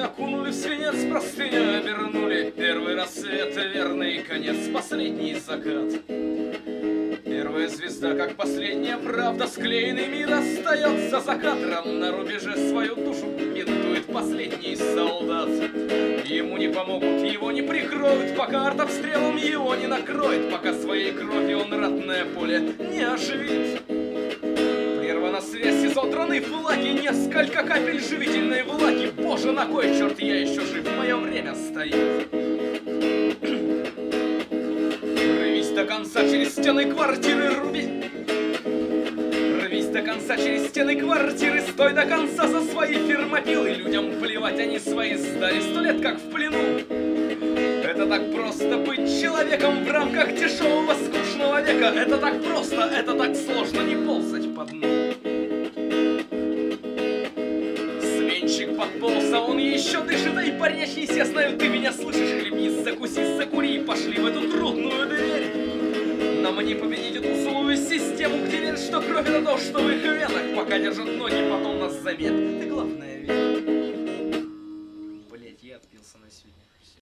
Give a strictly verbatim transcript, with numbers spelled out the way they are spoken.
окунули в свинец, простыню обернули. Первый рассвет, верный конец, последний закат. Первая звезда, как последняя правда, склеенный мир остается за кадром. На рубеже свою душу бинтует последний солдат. Ему не помогут, его не прикроют, пока артобстрелом его не накроет, пока своей кровью он ратное поле не оживит. Прервана связь, изодраны флаги, несколько капель живительной влаги. Боже, на кой черт я еще жив, мое время стоит. Рвись до конца через стены квартиры, руби. Рвись до конца через стены квартиры, стой до конца за свои фермопилы. Людям плевать, они свои сдали сто лет как в плену. Это так просто быть человеком в рамках дешевого скучного века. Это так просто, это так сложно не ползать по дну. Сменщик подполз, а он еще дышит. Эй, парящийся, я знаю, ты меня слышишь. Хлебнись, закуси, закури, пошли в эту трудную дверь. Нам не победить эту злую систему, где верят, что кровь это то, что в их венах. Пока держат ноги, потом нас замет. Ты главное верь. Блять, я отпился на сегодня. Все.